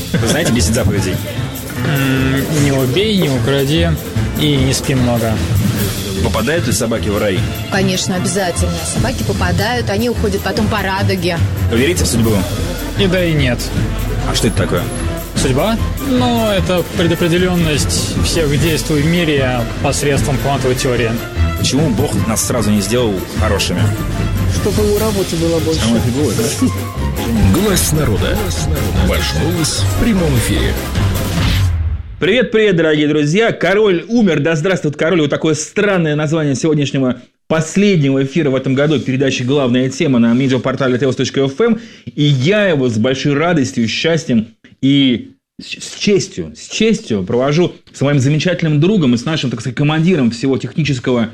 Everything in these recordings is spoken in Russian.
Вы знаете 10 заповедей? Не убей, не укради и не спи много. Попадают ли собаки в рай? Конечно, обязательно. Собаки попадают, они уходят потом по радуге. Вы верите в судьбу? И да, и нет. А что это такое? Судьба? Ну, это предопределенность всех действий в мире посредством квантовой теории. Почему Бог нас сразу не сделал хорошими? Чтобы его работы было больше. Самое фиговое, да? Глаз народа. Ваш голос в прямом эфире. Привет, дорогие друзья. Король умер. Да здравствует король. Вот такое странное название сегодняшнего последнего эфира в этом году передачи «Главная тема» на медиапортале teos.fm. И я его с большой радостью, счастьем и с честью провожу с моим замечательным другом и с нашим, так сказать, командиром всего технического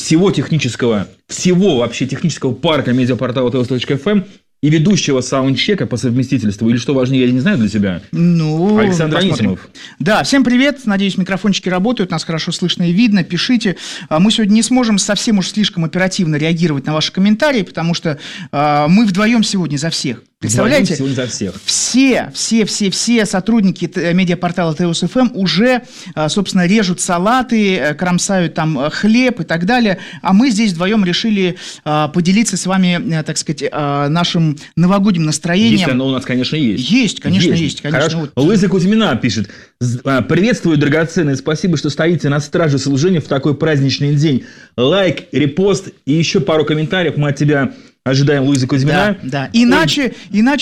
парка медиапортала teos.fm и ведущего саундчека по совместительству, или что важнее, я не знаю для тебя, Александр Анисимов. Да, всем привет, надеюсь, микрофончики работают, нас хорошо слышно и видно, пишите. Мы сегодня не сможем совсем уж слишком оперативно реагировать на ваши комментарии, потому что мы вдвоем сегодня за всех. Представляете? Сегодня за всех. Все сотрудники медиапортала Teos.fm уже, собственно, режут салаты, кромсают там хлеб и так далее. А мы здесь вдвоем решили поделиться с вами, так сказать, нашим новогодним настроением. Если оно у нас, конечно, есть. Есть, конечно, есть. Вот. Лыза Кузьмина пишет. Приветствую, драгоценные, спасибо, что стоите на страже служения в такой праздничный день. Лайк, репост и еще пару комментариев мы от тебя ожидаем, Луиза Кузьмина. Да. Иначе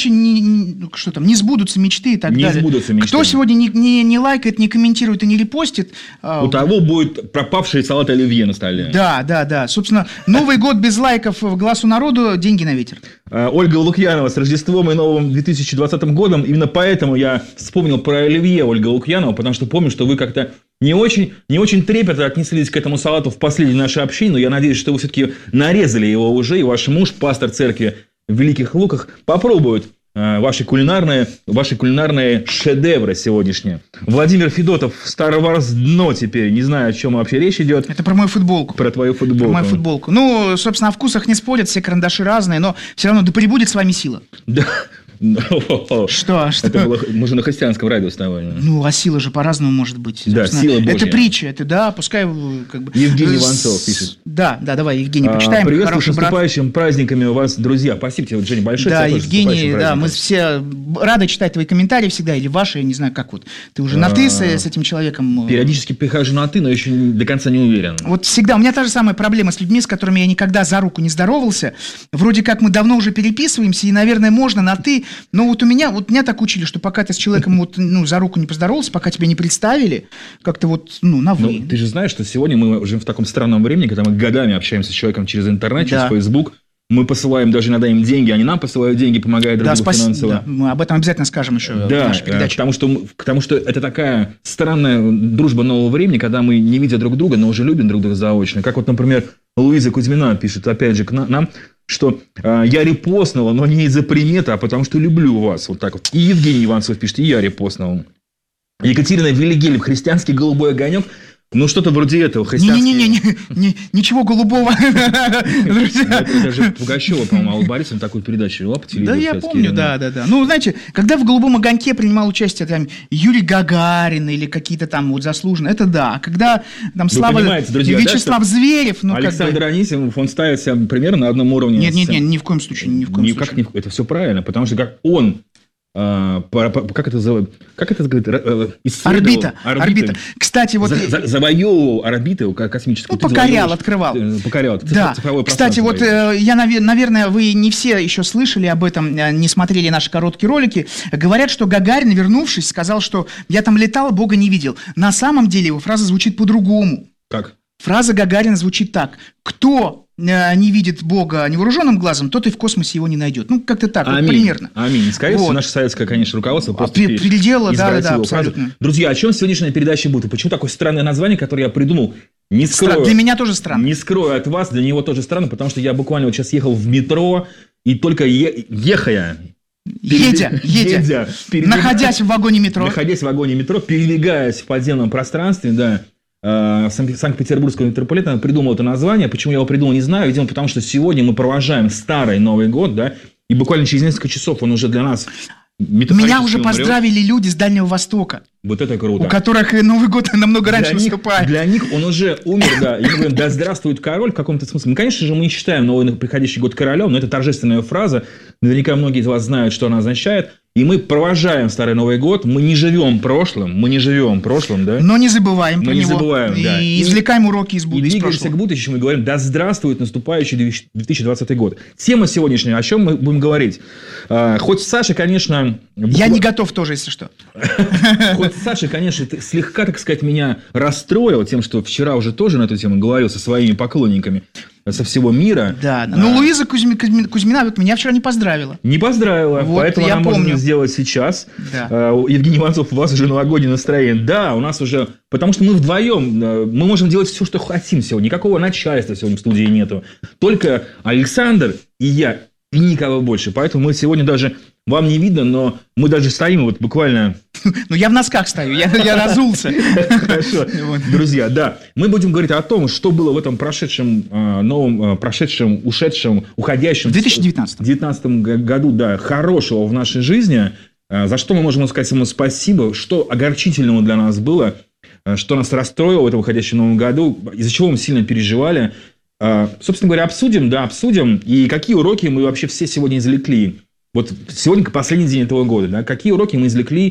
не сбудутся мечты и так далее. Не сбудутся мечты. Кто сегодня не лайкает, не комментирует и не репостит... У того будет пропавший салат оливье на столе. Да. Собственно, Новый год без лайков в глазу народу, деньги на ветер. Ольга Лукьянова с Рождеством и Новым 2020 годом. Именно поэтому я вспомнил про оливье, Ольга Лукьянова, потому что помню, что вы как-то не очень трепетно отнеслись к этому салату в последней нашей общине, но я надеюсь, что вы все-таки нарезали его уже, и ваш муж, пастор церкви в Великих Луках, попробует ваши кулинарные шедевры сегодняшние. Владимир Федотов, Star Wars дно теперь, не знаю, о чем вообще речь идет. Это про мою футболку. Про твою футболку. Про мою футболку. Ну, собственно, о вкусах не спорят, все карандаши разные, но все равно да пребудет с вами сила. Да. Что? Это было, мы же на христианском радио вставали. Ну, а сила же по-разному может быть. Да, сила Божья. Это притча, пускай как бы... Евгений Иванцов пишет. Да, давай, Евгений, почитаем. Приветствую с наступающими праздниками у вас, друзья. Спасибо тебе, Женя, большое. Да, Евгений, да, мы все рады читать твои комментарии всегда, или ваши, я не знаю, как вот. Ты уже на «ты» с этим человеком? Периодически прихожу на «ты», но еще до конца не уверен. Вот всегда, у меня та же самая проблема с людьми, с которыми я никогда за руку не здоровался. Вроде как мы давно уже переписываемся, и, наверное, можно на «ты», но вот меня так учили, что пока ты с человеком за руку не поздоровался, пока тебя не представили, как-то на «вы». Ты же знаешь, что сегодня мы уже в таком странном времени, когда мы годами общаемся с человеком через интернет, через Facebook, мы посылаем даже иногда им деньги, они нам посылают деньги, помогая друг другу финансово. Да, мы об этом обязательно скажем еще в нашей передаче. Потому что это такая странная дружба нового времени, когда мы не видя друг друга, но уже любим друг друга заочно. Как вот, например, Луиза Кузьмина пишет, опять же, к нам, что я репостнула, но не из-за приметы, а потому что люблю вас. Вот так вот. И Евгений Иванцов пишет, и я репостнул. Екатерина Велигелев, христианский голубой огонек. Ну, что-то вроде этого. Ничего голубого. Это же Пугачева, по-моему, Алла Борисовна такую передачу вела по телевизору. Да, я помню, да. Ну, знаете, когда в «Голубом огоньке» принимал участие там Юрий Гагарин или какие-то там вот заслуженные, это да. А когда там Слава Вячеслав Зверев... Александр Анисимов, он ставит себя примерно на одном уровне. Нет, ни в коем случае. Это все правильно, потому что как он... Как это говорит? Орбита. Кстати, вот... Завоевывал орбиту космическую. Открывал. Да. Кстати, вот я, наверное, вы не все еще слышали об этом, не смотрели наши короткие ролики. Говорят, что Гагарин, вернувшись, сказал, что я там летал, Бога не видел. На самом деле его фраза звучит по-другому. Как? Фраза Гагарина звучит так. Кто не видит Бога невооруженным глазом, тот и в космосе его не найдет. Ну, как-то так, вот примерно. Аминь. Скорее всего, наше советское, конечно, руководство просто переделало, да, абсолютно. Друзья, о чем сегодняшняя передача будет? И почему такое странное название, которое я придумал? Не скрою. Для меня тоже странно. Не скрою от вас, для него тоже странно, потому что я буквально вот сейчас ехал в метро, и только едя, находясь в вагоне метро, передвигаясь в подземном пространстве, да, Санкт-Петербургского метрополитена, придумал это название. Почему я его придумал, не знаю. Видимо, потому что сегодня мы провожаем старый Новый год, да, и буквально через несколько часов он уже для нас Меня уже поздравили люди с Дальнего Востока. Вот это круто. У которых Новый год намного раньше наступает. Для них он уже умер, да. И мы говорим, да здравствует король в каком-то смысле. Конечно же, мы не считаем новый приходящий год королем, но это торжественная фраза. Наверняка многие из вас знают, что она означает. И мы провожаем Старый Новый год, мы не живем прошлым, да? Но не забываем про него. Не забываем, да. И извлекаем уроки из будущего. И двигаемся к будущему и говорим, да здравствует наступающий 2020 год. Тема сегодняшняя, о чем мы будем говорить? Хоть Саша, конечно... Я не готов тоже, если что. Хоть Саша, конечно, слегка, так сказать, меня расстроил тем, что вчера уже тоже на эту тему говорил со своими поклонниками со всего мира. Да, но Луиза Кузьмина вот меня вчера не поздравила. Не поздравила, вот, поэтому она может сделать сейчас. Да. Евгений Иванцов, у вас уже новогоднее настроение. Да, у нас уже... Потому что мы вдвоем, мы можем делать все, что хотим сегодня. Никакого начальства сегодня в студии нету. Только Александр и я, и никого больше. Поэтому мы сегодня даже... Вам не видно, но мы даже стоим вот буквально... Ну, я в носках стою, я разулся. Хорошо. Друзья, да. Мы будем говорить о том, что было в этом прошедшем, ушедшем, уходящем... 2019 году, да, хорошего в нашей жизни. За что мы можем сказать ему спасибо, что огорчительного для нас было, что нас расстроило в этом уходящем новом году, из-за чего мы сильно переживали. Собственно говоря, обсудим. И какие уроки мы вообще все сегодня извлекли. Вот сегодня последний день этого года, да, какие уроки мы извлекли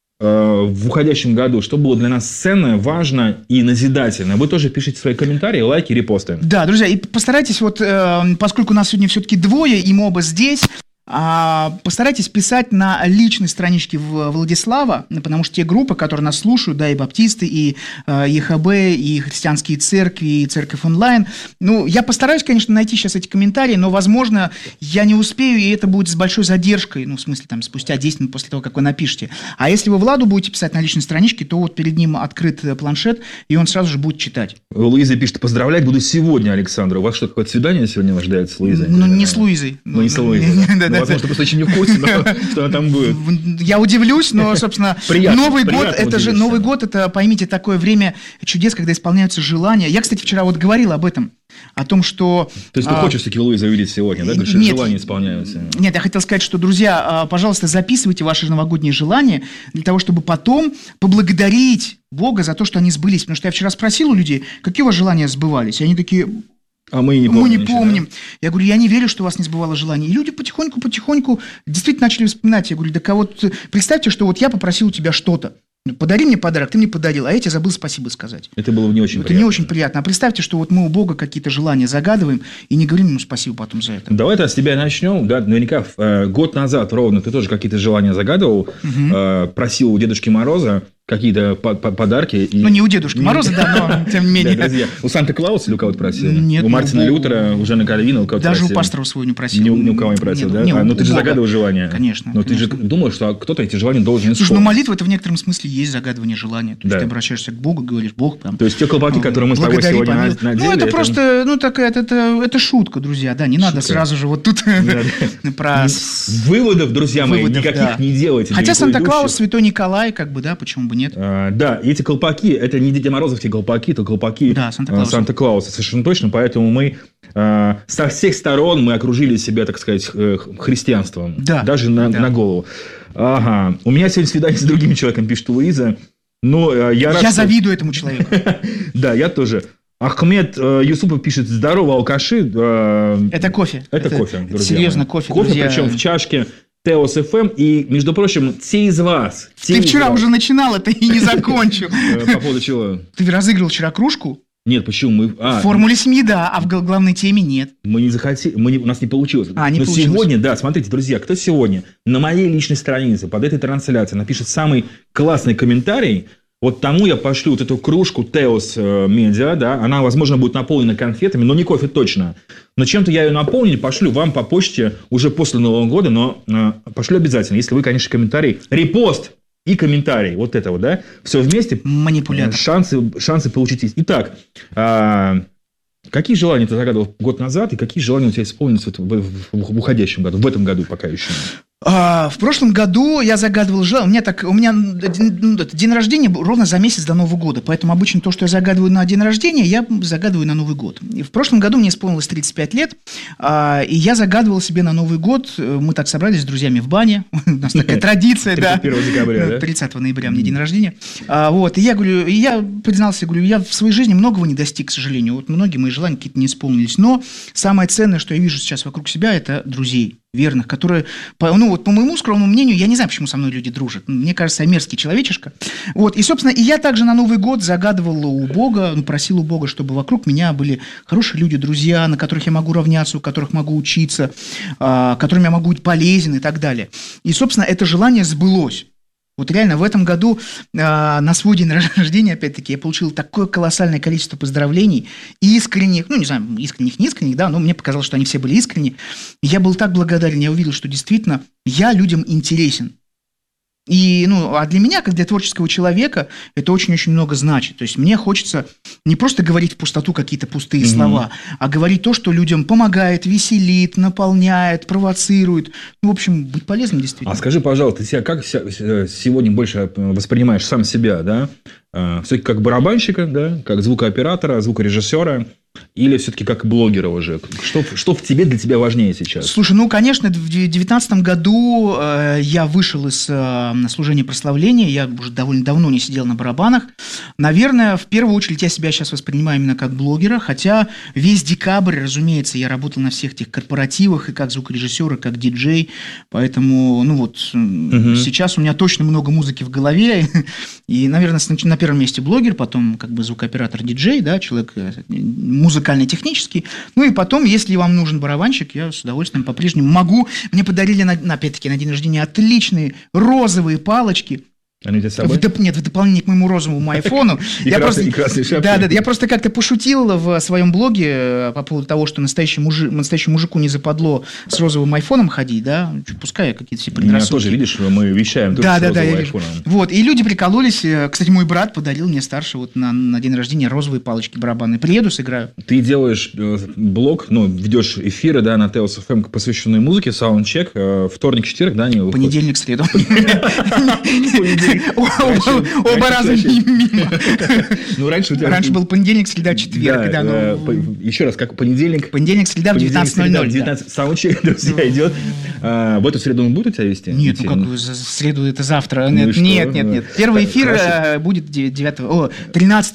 в уходящем году, что было для нас ценно, важно и назидательно. Вы тоже пишите свои комментарии, лайки, репосты. Да, друзья, и постарайтесь, вот, поскольку у нас сегодня все-таки двое, и мы оба здесь, постарайтесь писать на личной страничке Владислава, потому что те группы, которые нас слушают, да, и баптисты, и ЕХБ, и христианские церкви, и церковь онлайн, ну, я постараюсь, конечно, найти сейчас эти комментарии, но, возможно, я не успею, и это будет с большой задержкой, ну, в смысле, там, спустя 10 минут после того, как вы напишете. А если вы Владу будете писать на личной страничке, то вот перед ним открыт планшет, и он сразу же будет читать. Луиза пишет, поздравлять буду сегодня, Александр. У вас что, какое-то свидание сегодня вас ждет с Луизой? Ну, не с Луизой. Ну, не с Луизой. Возможно, просто очень не в курсе, но что там будет. Я удивлюсь, но, собственно, Новый год, это же Новый год, это, поймите, такое время чудес, когда исполняются желания. Я, кстати, вчера вот говорил об этом, о том, что... То есть ты хочешь все-таки Луизу увидеть сегодня, да? Говоришь, желания исполняются. Нет, я хотел сказать, что, друзья, пожалуйста, записывайте ваши новогодние желания для того, чтобы потом поблагодарить Бога за то, что они сбылись. Потому что я вчера спросил у людей, какие у вас желания сбывались, и они такие... А мы не помним. Да? Я говорю, я не верю, что у вас не сбывало желание. И люди потихоньку действительно начали вспоминать. Я говорю, да кого-то... Представьте, что вот я попросил у тебя что-то. Подари мне подарок, ты мне подарил, а я тебе забыл спасибо сказать. Это было не очень приятно. Это не очень приятно. А представьте, что вот мы у Бога какие-то желания загадываем и не говорим ему спасибо потом за это. Давай-то с тебя начнем. Да, наверняка год назад ровно ты тоже какие-то желания загадывал, просил у Дедушки Мороза какие-то подарки. Ну, не у Дедушки Мороза, да, но тем не менее. Друзья, у Санта-Клауса или у кого-то просил? Нет. У Мартина Лютера, у Жана Кальвина, у кого-то просил? Даже у пастора своего не просил. Ни у кого не просил, да? Но ты же загадывал желания. Конечно. Но ты же думал, что кто-то эти желания должен исполнить. Слушай, ну молитва – это в некотором смысле есть загадывание желания. То есть ты обращаешься к Богу, говоришь, Бог там... То есть те колпаки, которые мы с тобой сегодня надели... Ну, это просто, это шутка, друзья, да, не надо сразу же вот тут про... Выводов, друзья мои, никаких не делайте. Хотя Санта-Клаус, Святой Николай, как бы, да, почему бы нет? Да, и эти колпаки, это не Деда Морозов, те колпаки, это колпаки Санта-Клауса, совершенно точно, поэтому мы со всех сторон мы окружили себя, так сказать, христианством, даже на голову. Ага, у меня сегодня свидание с другим человеком, пишет Луиза. Но я завидую этому человеку. Да, я тоже. Ахмед Юсупов пишет, здорово, алкаши. Это кофе. Это кофе, друзья. Серьезно, кофе, друзья. Кофе, причем в чашке Теос ФМ. И, между прочим, те из вас... Ты вчера уже начинал это и не закончил. По поводу чего? Ты разыграл вчера кружку? Нет, почему? В формуле семьи, да, а в главной теме нет. Мы не захотели, у нас не получилось. Не Но получилось. Сегодня, да, смотрите, друзья, кто сегодня на моей личной странице под этой трансляцией напишет самый классный комментарий, вот тому я пошлю вот эту кружку Теос Медиа, да, она, возможно, будет наполнена конфетами, но не кофе точно. Но чем-то я ее наполню, пошлю вам по почте уже после Нового года, но пошлю обязательно, если вы, конечно, комментарий, репост и комментарий, вот этого, да, все вместе. Манипулятор. Шансы получить есть. Итак, какие желания ты загадывал год назад, и какие желания у тебя исполнятся в уходящем году, в этом году пока еще? В прошлом году я загадывал желание. У меня день рождения был ровно за месяц до Нового года. Поэтому обычно то, что я загадываю на день рождения, я загадываю на Новый год. И в прошлом году мне исполнилось 35 лет. И я загадывал себе на Новый год. Мы так собрались с друзьями в бане. У нас такая традиция, да. 31 декабря, да? 30 ноября мне день рождения. И я говорю, я признался, я в своей жизни многого не достиг, к сожалению. Вот многие мои желания какие-то не исполнились. Но самое ценное, что я вижу сейчас вокруг себя, это друзей верных, которые, по моему скромному мнению, я не знаю, почему со мной люди дружат. Мне кажется, я мерзкий человечишка. И, собственно, я также на Новый год загадывал у Бога, просил у Бога, чтобы вокруг меня были хорошие люди, друзья, на которых я могу равняться, у которых могу учиться, которым я могу быть полезен и так далее. И, собственно, это желание сбылось. Вот реально в этом году на свой день рождения, опять-таки, я получил такое колоссальное количество поздравлений, искренних, не знаю, искренних, не искренних, да, но мне показалось, что они все были искренни. И я был так благодарен, я увидел, что действительно я людям интересен. И, а для меня, как для творческого человека, это очень-очень много значит. То есть мне хочется не просто говорить в пустоту какие-то пустые слова, а говорить то, что людям помогает, веселит, наполняет, провоцирует. В общем, быть полезным действительно. А скажи, пожалуйста, ты себя как сегодня больше воспринимаешь сам себя, да? Все-таки как барабанщика, да? Как звукооператора, звукорежиссера? Или все-таки как блогера уже? Что в тебе для тебя важнее сейчас? Слушай, конечно, в 2019 году я вышел из служения прославления, я уже довольно давно не сидел на барабанах. Наверное, в первую очередь я себя сейчас воспринимаю именно как блогера, хотя весь декабрь, разумеется, я работал на всех этих корпоративах и как звукорежиссер, и как диджей, поэтому, сейчас у меня точно много музыки в голове, и, наверное, на первом месте блогер, потом как бы звукооператор, диджей, да, человек музыкально-технический. И потом, если вам нужен барабанщик, я с удовольствием по-прежнему могу. Мне подарили, опять-таки, на день рождения отличные розовые палочки. Они у тебя с собой? Нет, в дополнение к моему розовому айфону. И красные шапки. Да, я просто как-то пошутил в своем блоге по поводу того, что настоящему мужику не западло с розовым айфоном ходить, да, пускай какие-то все предрассудки. Меня тоже, видишь, мы вещаем тоже с розовым айфоном. И люди прикололись. Кстати, мой брат подарил мне старший на день рождения розовые палочки барабанные. Приеду, сыграю. Ты делаешь блог, ведешь эфиры, да, на Теос ФМ, посвященные музыке, саундчек, вторник, четверг, да, они выходят? Понедельник, среду. Оба раза мимо. Раньше был понедельник, среда, четверг. Еще раз, как понедельник? Понедельник, среда в 19:00. Саундчек, друзья, идет. В эту среду он будет у тебя вести? Нет, в среду это завтра. Нет. Первый эфир будет 13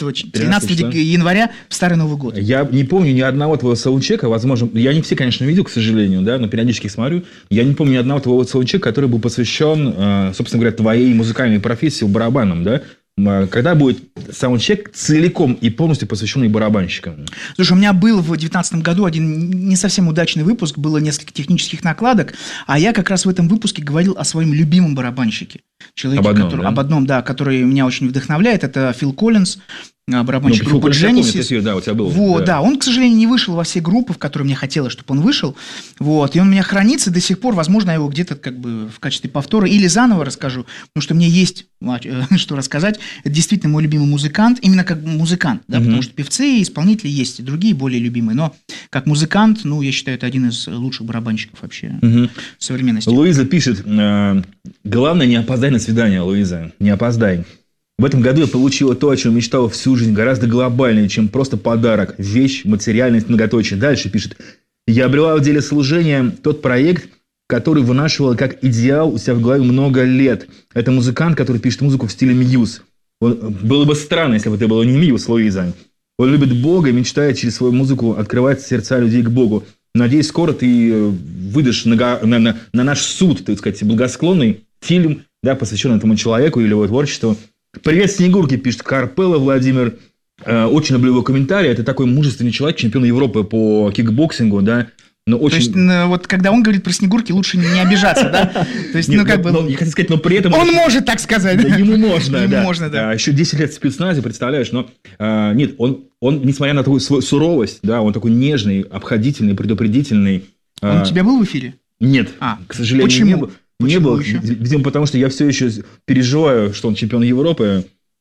января в Старый Новый год. Я не помню ни одного твоего саундчека, возможно, я не все, конечно, видел, к сожалению, да, но периодически смотрю. Я не помню ни одного твоего саундчека, который был посвящен, собственно говоря, твоей музыкальной профессии барабаном, да? Когда будет саундчек целиком и полностью посвященный барабанщикам? Слушай, у меня был в 2019 году один не совсем удачный выпуск, было несколько технических накладок, а я как раз в этом выпуске говорил о своем любимом барабанщике. Человеке, об одном, который меня очень вдохновляет, это Фил Коллинз, барабанщик группы Genesis. Да, у тебя был. Да, он, к сожалению, не вышел во все группы, в которые мне хотелось, чтобы он вышел. И он у меня хранится до сих пор. Возможно, я его где-то как бы в качестве повтора или заново расскажу, потому что мне есть что рассказать. Это действительно мой любимый музыкант, именно как музыкант, да, потому что певцы и исполнители есть и другие более любимые, но как музыкант, я считаю, это один из лучших барабанщиков вообще современности. Луиза пишет: главное, не опоздай на свидание, Луиза, не опоздай. В этом году я получила то, о чем мечтала всю жизнь, гораздо глобальнее, чем просто подарок, вещь, материальность, многоточие. Дальше пишет: я обрела в деле служения тот проект, который вынашивала как идеал у себя в голове много лет. Это музыкант, который пишет музыку в стиле Мьюз. Было бы странно, если бы это было не Мьюз, Луиза. Он любит Бога и мечтает через свою музыку открывать сердца людей к Богу. Надеюсь, скоро ты выдашь на наш суд, так сказать, благосклонный фильм, да, посвященный этому человеку или его творчеству. Привет, Снегурки, пишет Карпелло Владимир. Очень люблю его комментарии. Это такой мужественный человек, чемпион Европы по кикбоксингу, да. Но очень... То есть, вот когда он говорит про Снегурки, лучше не обижаться, да? То есть, я хотел сказать, но при этом... Он может так сказать. Да, ему можно, ему можно, да. Еще 10 лет в спецназе, представляешь, но... Нет, он, несмотря на такую свою суровость, да, он такой нежный, обходительный, предупредительный. Он у тебя был в эфире? Нет, к сожалению, почему? Не был, видимо, потому что я все еще переживаю, что он чемпион Европы.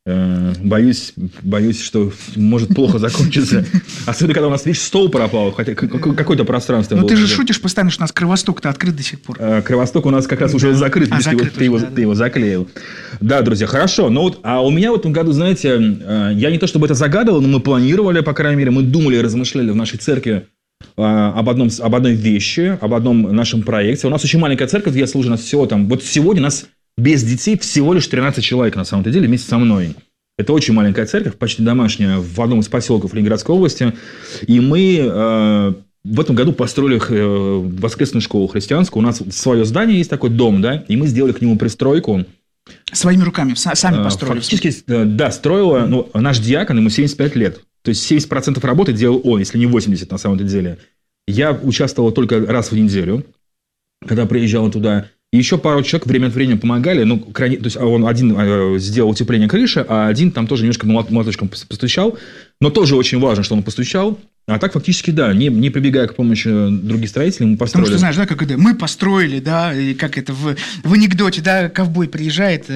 Боюсь, что может плохо закончиться. Особенно, когда у нас, видишь, стол пропал, хотя какое-то пространство было. Но ты же шутишь постоянно, что у нас Кровосток-то открыт до сих пор. Кровосток у нас как раз уже закрыт, ты его заклеил. Да, друзья, хорошо. А у меня в этом году, знаете, я не то чтобы это загадывал, но мы планировали, по крайней мере, мы думали и размышляли в нашей церкви об одной вещи, об одном нашем проекте. У нас очень маленькая церковь, где я служу, у нас всего там... Вот сегодня нас без детей всего лишь 13 человек, на самом-то деле, вместе со мной. Это очень маленькая церковь, почти домашняя, в одном из поселков Ленинградской области. И мы в этом году построили воскресную школу христианскую. У нас свое здание есть, такой дом, да, и мы сделали к нему пристройку. Своими руками, сами построили? Фактически, да, строила наш диакон, ему 75 лет. То есть 70% работы делал он, если не 80% на самом деле. Я участвовал только раз в неделю, когда приезжал туда. И еще пару человек время от времени помогали. То есть он один сделал утепление крыши, а один там тоже немножко молоточком постучал. Но тоже очень важно, что он постучал. А так фактически, да, не прибегая к помощи других строителей, мы построили. Потому что, знаешь, да, как это, мы построили, да, и как это в анекдоте, да, ковбой приезжает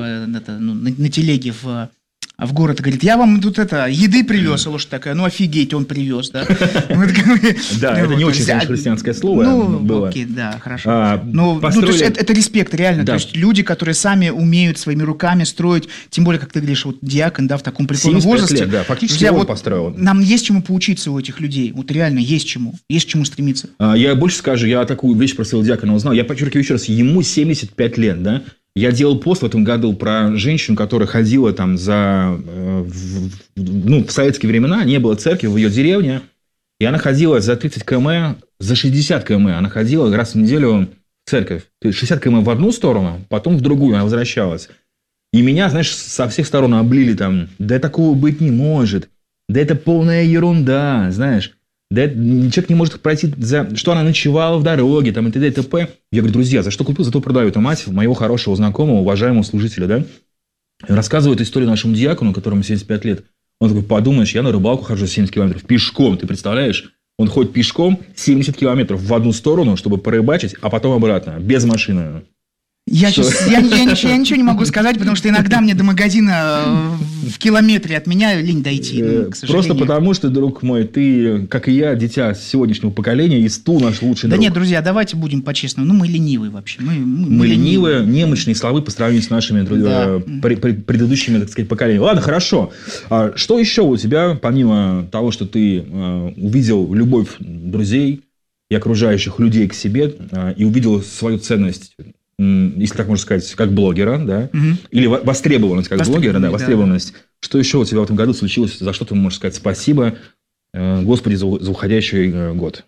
на телеге в город и говорит, я вам тут еды привез, а лошадь такая, офигеть, он привез, да. Да, это не очень христианское слово было. Окей, да, хорошо. То есть это респект, реально, то есть люди, которые сами умеют своими руками строить, тем более, как ты говоришь, вот диакон, да, в таком преклонном возрасте. Да, фактически он построил. Нам есть чему поучиться у этих людей, вот реально есть чему стремиться. Я больше скажу, я такую вещь про своего диакона узнал, я подчеркиваю еще раз, ему 75 лет, да. Я делал пост в этом году про женщину, которая ходила там в советские времена, не было церкви в ее деревне, и она ходила за 30 км, за 60 км, она ходила раз в неделю в церковь. То есть 60 км в одну сторону, потом в другую она возвращалась. И меня, знаешь, со всех сторон облили там, да такого быть не может, да это полная ерунда, знаешь. Да человек не может пройти, что она ночевала в дороге, там, и т.д. и т.п. Я говорю, друзья, за что купил, зато продаю. Это мать моего хорошего знакомого, уважаемого служителя, да. Рассказывает историю нашему диакону, которому 75 лет. Он такой, подумаешь, я на рыбалку хожу 70 километров пешком, ты представляешь? Он ходит пешком 70 километров в одну сторону, чтобы порыбачить, а потом обратно, без машины. Я ничего не могу сказать, потому что иногда мне до магазина в километре от меня лень дойти. Просто потому, что, друг мой, ты, как и я, дитя сегодняшнего поколения, и стул наш лучший друг. Да нет, друзья, давайте будем по-честному. Мы ленивые вообще. Мы ленивые, немощные, слабы по сравнению с нашими предыдущими, так сказать, поколениями. Ладно, хорошо. Что еще у тебя, помимо того, что ты увидел любовь друзей и окружающих людей к себе, и увидел свою ценность, если так можно сказать, как блогера, да, или востребованность как блогера, да, востребованность. Да. Что еще у тебя в этом году случилось, за что ты можешь сказать спасибо, Господи, за уходящий год?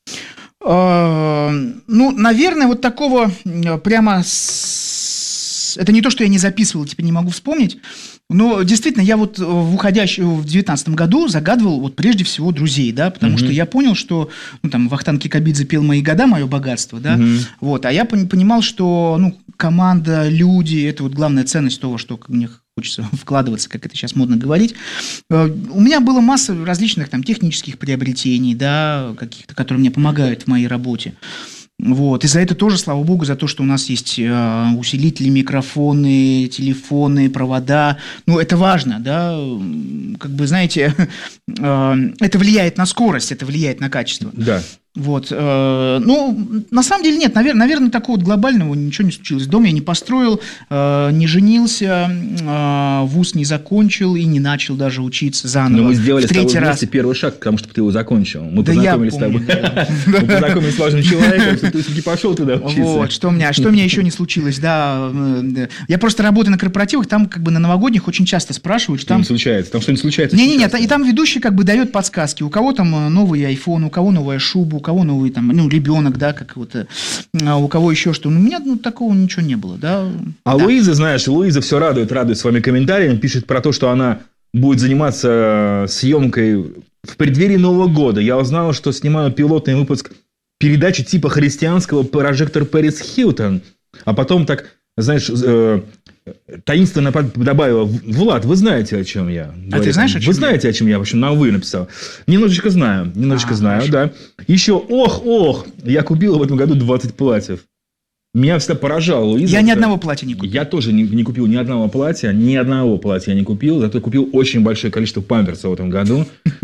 Наверное, вот такого прямо... Это не то, что я не записывал, теперь не могу вспомнить, но действительно я вот в 2019 году загадывал вот прежде всего друзей, да, потому что я понял, что Вахтанг Кикабидзе пел «Мои года, мое богатство», да, вот, а я понимал, что команда, люди – это вот главная ценность того, что мне хочется вкладываться, как это сейчас модно говорить. У меня была масса различных там технических приобретений, да, каких-то, которые мне помогают в моей работе. Вот. И за это тоже, слава богу, за то, что у нас есть усилители, микрофоны, телефоны, провода. Это важно, да, как бы, знаете, это влияет на скорость, это влияет на качество. Да. Вот. На самом деле нет, наверное, такого глобального ничего не случилось. Дом я не построил, не женился, вуз не закончил и не начал даже учиться заново. Но мы сделали с тобой вместе первый шаг к тому, чтобы ты его закончил. Мы познакомились с тобой. Мы познакомились с важным человеком, ты все-таки пошел туда учиться. Вот, что у меня еще не случилось, да. Я просто работаю на корпоративах, там как бы на новогодних очень часто спрашивают, что там... Там что-нибудь случается? Не-не-не, и там ведущий как бы дает подсказки. У кого там новый iPhone, у кого новая шуба, у кого новый там, ребенок, да, как-то, у кого еще что. У меня такого ничего не было, да. А да. Луиза все радует своими комментариями, пишет про то, что она будет заниматься съемкой в преддверии Нового года. Я узнала, что снимаю пилотный выпуск передачи типа христианского «Прожектор Пэрис Хилтон». А потом так, знаешь, таинственно добавила: Влад, вы знаете, о чем я? А ты знаешь, о чем Вы знаете, о чем я? В общем, на «вы» написал. Немножечко знаю, хорошо. Да. Еще, я купила в этом году 20 платьев. Меня всегда поражало, Луиза. Я ни одного платья не купил. Я тоже не купил ни одного платья я не купил, зато купил очень большое количество памперсов в этом году.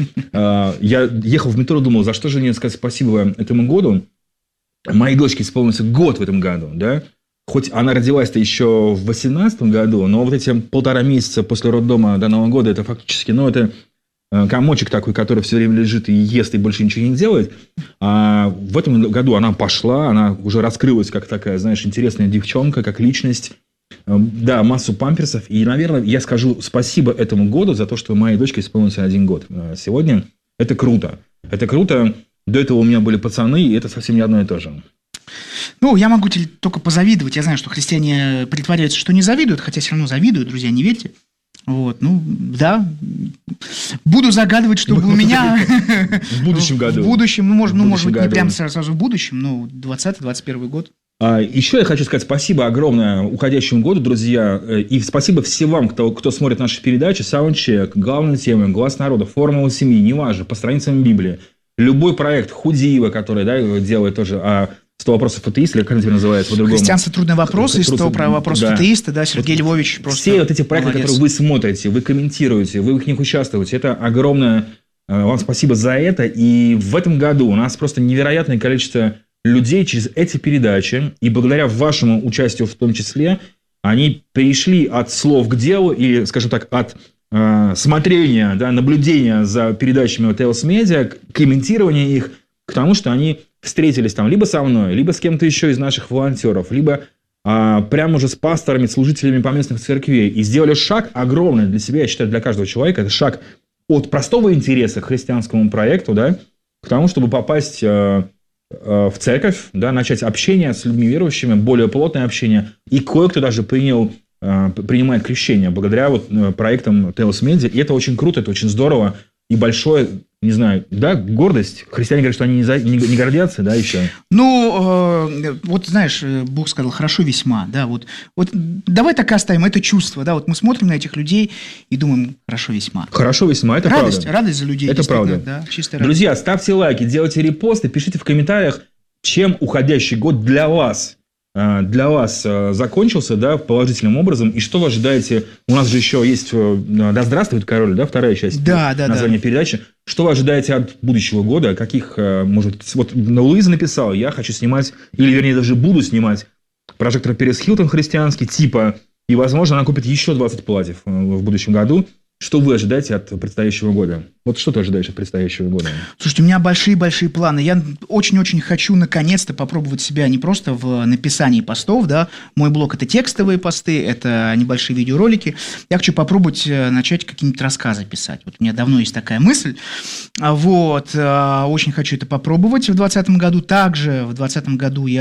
Я ехал в метро, думал, за что же мне сказать спасибо этому году. Моей дочке исполнился год в этом году, да. Хоть она родилась-то еще в 2018 году, но вот эти 1,5 месяца после роддома до Нового года, это фактически, это комочек такой, который все время лежит и ест, и больше ничего не делает. А в этом году она пошла, она уже раскрылась как такая, знаешь, интересная девчонка, как личность. Да, массу памперсов. И, наверное, я скажу спасибо этому году за то, что моей дочке исполнился 1 год сегодня. Это круто. Это круто. До этого у меня были пацаны, и это совсем не одно и то же. Я могу только позавидовать. Я знаю, что христиане притворяются, что не завидуют, хотя все равно завидуют, друзья, не верьте. Да. Буду загадывать, чтобы у меня... В будущем году. В будущем, может быть, не прямо сразу в будущем, но 2020-2021 год. Еще я хочу сказать спасибо огромное уходящему году, друзья. И спасибо всем вам, кто смотрит наши передачи. Саундчек, главная тема, Глаз народа, Формула семьи, неважно, по страницам Библии. Любой проект Худиева, который делает тоже... 100 вопросов атеиста, или как это называется по-другому? Христианство трудные вопросы, 100 вопросов атеиста, да, Сергей Львович просто все вот эти проекты, которые вы смотрите, вы комментируете, вы в них участвуете, это огромное вам спасибо за это. И в этом году у нас просто невероятное количество людей через эти передачи, и благодаря вашему участию в том числе, они перешли от слов к делу, или, скажем так, от смотрения, да, наблюдения за передачами ТЛС Медиа, комментирования их, к тому, что они встретились там либо со мной, либо с кем-то еще из наших волонтеров, либо прямо уже с пасторами, служителями поместных церквей, и сделали шаг огромный для себя, я считаю, для каждого человека. Это шаг от простого интереса к христианскому проекту, да, к тому, чтобы попасть в церковь, да, начать общение с людьми верующими, более плотное общение, и кое-кто даже принимает крещение благодаря проектам ТЛС Медиа, и это очень круто, это очень здорово, и большое, не знаю, да, гордость. Христиане говорят, что они не гордятся, да, еще. Знаешь, Бог сказал, хорошо весьма, да, вот давай так и оставим это чувство, да, мы смотрим на этих людей и думаем, хорошо весьма. Хорошо весьма, это правда. Радость за людей. Это правда. Да, чистая радость. Друзья, ставьте лайки, делайте репосты, пишите в комментариях, чем уходящий год для вас закончился, да, положительным образом, и что вы ожидаете? У нас же еще есть «Да здравствует король», да, вторая часть названия передачи. Что вы ожидаете от будущего года? Каких, может, Луиза написала, я хочу снимать, или, вернее, даже буду снимать прожектор Перес Хилтон христианский, и, возможно, она купит еще 20 платьев в будущем году. Что вы ожидаете от предстоящего года? Что ты ожидаешь от предстоящего года? Слушайте, у меня большие-большие планы. Я очень-очень хочу наконец-то попробовать себя не просто в написании постов, да. Мой блог – это текстовые посты, это небольшие видеоролики. Я хочу попробовать начать какие-нибудь рассказы писать. У меня давно есть такая мысль. Очень хочу это попробовать в 2020 году. Также в 2020 году у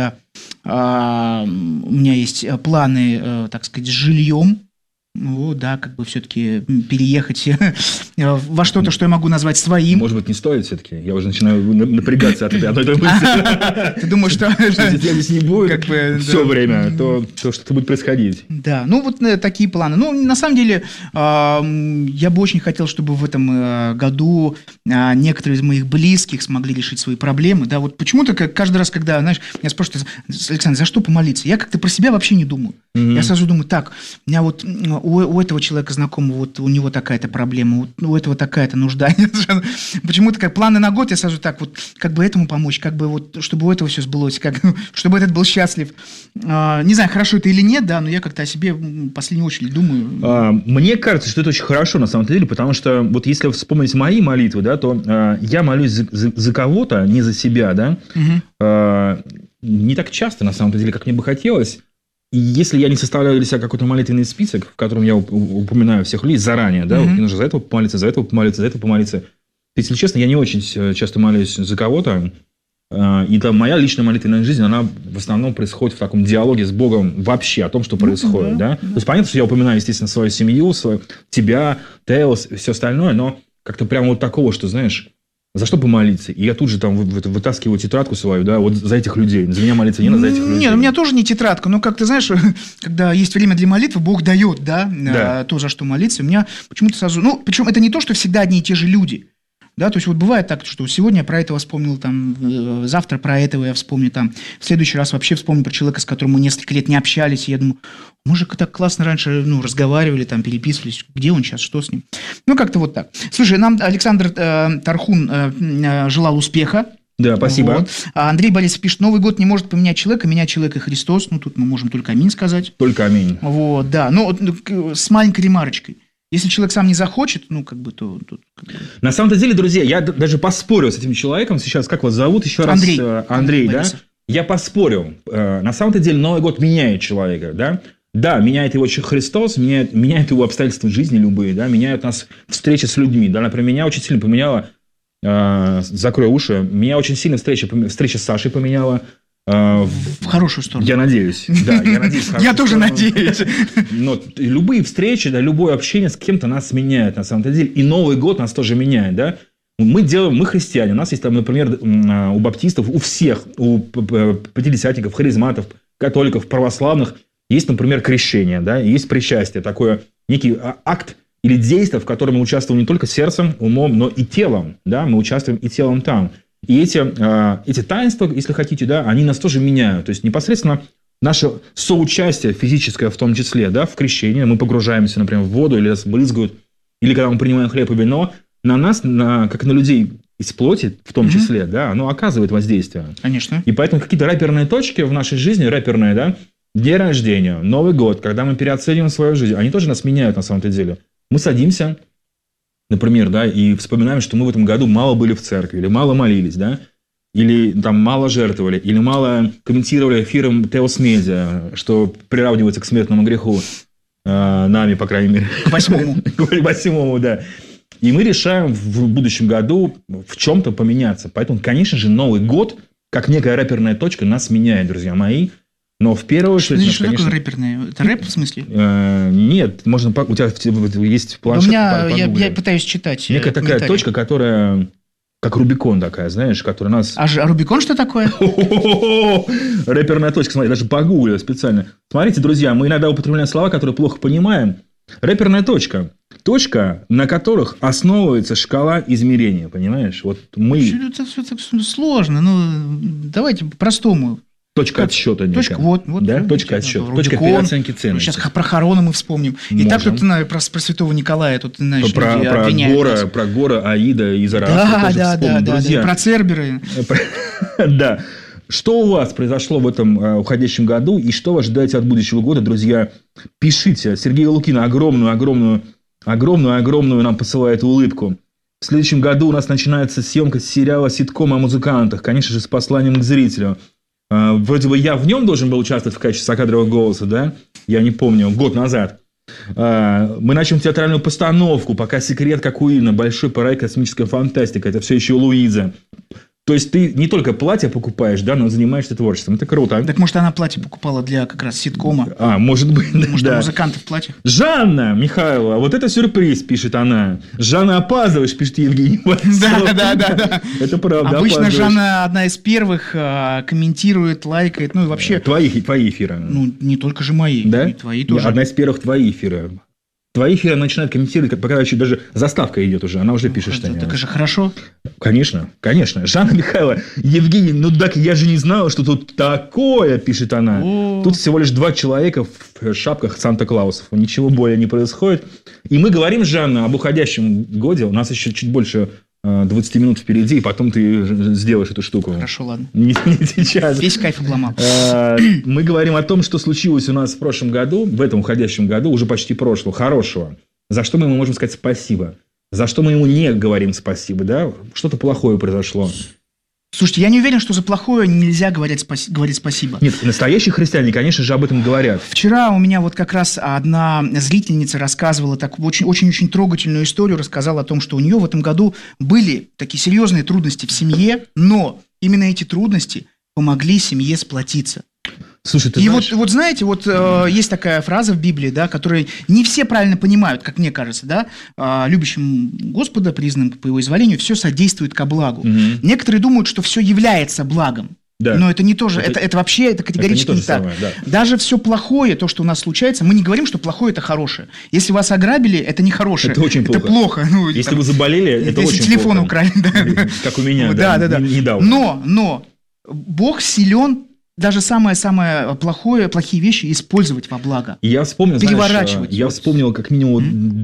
меня есть планы, так сказать, с жильем. Все-таки переехать во что-то, что я могу назвать своим. Может быть, не стоит все-таки? Я уже начинаю напрягаться от одной мысли. Ты думаешь, что... Если я здесь не буду все время, то что-то будет происходить. Да, такие планы. На самом деле, я бы очень хотел, чтобы в этом году некоторые из моих близких смогли решить свои проблемы. Да, почему-то каждый раз, когда, знаешь, меня спрашивают, Александр, за что помолиться? Я как-то про себя вообще не думаю. Я сразу думаю, у меня у этого человека знакомого, у него такая-то проблема, у этого такая-то нужда. Почему-то как планы на год я сразу как бы этому помочь, как бы чтобы у этого все сбылось, чтобы этот был счастлив. Не знаю, хорошо это или нет, да, но я как-то о себе в последнюю очередь думаю. Мне кажется, что это очень хорошо на самом деле, потому что если вспомнить мои молитвы, да, то я молюсь за кого-то, не за себя, да, не так часто на самом деле, как мне бы хотелось. И если я не составляю для себя какой-то молитвенный список, в котором я упоминаю всех людей заранее, да, мне нужно за этого помолиться, за этого помолиться, за этого помолиться. Если честно, я не очень часто молюсь за кого-то. И моя личная молитвенная жизнь, она в основном происходит в таком диалоге с Богом вообще о том, что происходит. Да? То есть понятно, что я упоминаю, естественно, свою семью, тебя, Теос, все остальное, но как-то прямо такого, что, знаешь, за что помолиться? И я тут же вытаскиваю тетрадку свою, да, за этих людей. За меня молиться не надо, за этих людей. Нет, у меня тоже не тетрадка, но как ты знаешь, когда есть время для молитвы, Бог дает, да, то, за что молиться. У меня почему-то сразу... причем это не то, что всегда одни и те же люди. Да, то есть вот бывает так, что сегодня я про этого вспомнил, там, завтра про этого я вспомню, там, в следующий раз вообще вспомню про человека, с которым мы несколько лет не общались, и я думаю, мы же так классно раньше, ну, разговаривали, там, переписывались, где он сейчас, что с ним? Ну, как-то вот так. Слушай, нам Александр Тархун желал успеха. Да, спасибо. Вот. А Андрей Борисов пишет, Новый год не может поменять человека, менять человека Христос. Ну, тут мы можем только аминь сказать. Только аминь. Вот, да, но с маленькой ремарочкой. Если человек сам не захочет, ну, как бы, то... На самом-то деле, друзья, я даже поспорил с этим человеком сейчас. Как вас зовут еще раз? Андрей, да? Я поспорил. На самом-то деле, Новый год меняет человека, да? Да, меняет его Христос, меняет его обстоятельства жизни любые, да? Меняют нас встречи с людьми, да? Например, меня очень сильно поменяла... Закрой уши. Меня очень сильно встреча с Сашей поменяла. В хорошую сторону. Я надеюсь. Да, я надеюсь. Я тоже надеюсь. Но любые встречи, да, любое общение с кем-то нас меняет на самом деле. И Новый год нас тоже меняет, да. Мы христиане. У нас есть там, например, у баптистов, у всех, у пятидесятников, харизматов, католиков, православных есть, например, крещение, да, есть причастие. Такой некий акт или действия, в котором мы участвуем не только сердцем, умом, но и телом. Да? Мы участвуем и телом там. И эти таинства, если хотите, да, они нас тоже меняют. То есть, непосредственно наше соучастие физическое в том числе, да, в крещении, мы погружаемся, например, в воду, или нас брызгают, или когда мы принимаем хлеб и вино, на нас, как на людей из плоти в том числе, да, оно оказывает воздействие. Конечно. И поэтому какие-то рэперные точки в нашей жизни, рэперные, да, день рождения, Новый год, когда мы переоцениваем свою жизнь, они тоже нас меняют на самом-то деле. Мы садимся, например, да, и вспоминаем, что мы в этом году мало были в церкви, или мало молились, да, или там мало жертвовали, или мало комментировали эфиром Теос Медиа, что приравнивается к смертному греху, нами, по крайней мере. К 8-му. К 8-му, да. И мы решаем в будущем году в чем-то поменяться. Поэтому, конечно же, Новый год, как некая рэперная точка, нас меняет, друзья мои. Но в первую очередь... Что такое рэперное? Это рэп в смысле? Нет, можно... У тебя есть планшет. У меня, я пытаюсь читать. Некая такая точка, которая... Как Рубикон такая, знаешь, которая нас... А Рубикон что такое? Рэперная точка, смотри, даже погуглил специально. Смотрите, друзья, мы иногда употребляем слова, которые плохо понимаем. Рэперная точка. Точка, на которых основывается шкала измерения, понимаешь? Вот мы... Это все так сложно, ну, давайте по-простому. Точка отсчета некая. Точка, вот, да? Точка отсчета. Точка переоценки ценностей. Сейчас про Харона мы вспомним. И так тут про святого Николая, тут, знаешь, про Гора, Аида и Заратустра. Да, про Цербера. Да. Что у вас произошло в этом уходящем году и что вы ожидаете от будущего года, друзья? Пишите. Сергей Лукин огромную нам посылает улыбку. В следующем году у нас начинается съемка сериала «Ситком» о музыкантах, конечно же, с посланием к зрителю. Вроде бы я в нем должен был участвовать в качестве закадрового голоса, да? Я не помню, год назад. Мы начнем театральную постановку, пока секрет, как у Ина, большой проект «Космическая фантастика». Это все еще Луиза. То есть, ты не только платье покупаешь, да, но занимаешься творчеством. Это круто. Так, может, она платье покупала для как раз ситкома? Может быть, может, да. Музыканты в платьях? Жанна Михайлова, вот это сюрприз, пишет она. Жанна, опаздываешь, пишет Евгений. Да. Это правда. Обычно Жанна одна из первых комментирует, лайкает, ну и вообще... Твои эфиры. Ну, не только же мои, да? И твои тоже. Одна из первых твои эфиры. Твои эфиры начинают комментировать, пока еще даже заставка идет уже, она уже пишет, что... Так же хорошо. Конечно. Жанна Михайлова, Евгений, ну так я же не знала, что тут такое, пишет она. Тут всего лишь 2 человека в шапках Санта-Клаусов, ничего более не происходит. И мы говорим, Жанна, об уходящем годе, у нас еще чуть больше 20 минут впереди, и потом ты сделаешь эту штуку. Хорошо, ладно. Не сейчас. Весь кайф обломал. Мы говорим о том, что случилось у нас в прошлом году, в этом уходящем году, уже почти прошлого, хорошего. За что мы ему можем сказать спасибо. За что мы ему не говорим спасибо, да? Что-то плохое произошло. Слушайте, я не уверен, что за плохое нельзя говорить спасибо. Нет, настоящие христиане, конечно же, об этом говорят. Вчера у меня вот как раз одна зрительница рассказывала такую очень-очень трогательную историю, рассказала о том, что у нее в этом году были такие серьезные трудности в семье, но именно эти трудности помогли семье сплотиться. Слушай, ты и знаешь... вот знаете, есть такая фраза в Библии, да, которую не все правильно понимают, как мне кажется, да, любящим Господа, признанным по его изволению, все содействует ко благу. Некоторые думают, что все является благом. Да. Но это не то же, это вообще это категорически это не так. Самое, да. Даже все плохое, то, что у нас случается, мы не говорим, что плохое – это хорошее. Если вас ограбили, это не хорошее. Это очень плохо. Это плохо. Ну, если там, вы заболели, это очень если телефон плохо. украли. Да. Как у меня, Да. недавно. Но Бог силен даже самое-самое плохие вещи использовать во благо. Я вспомнил, переворачивать. Я вспомнил как минимум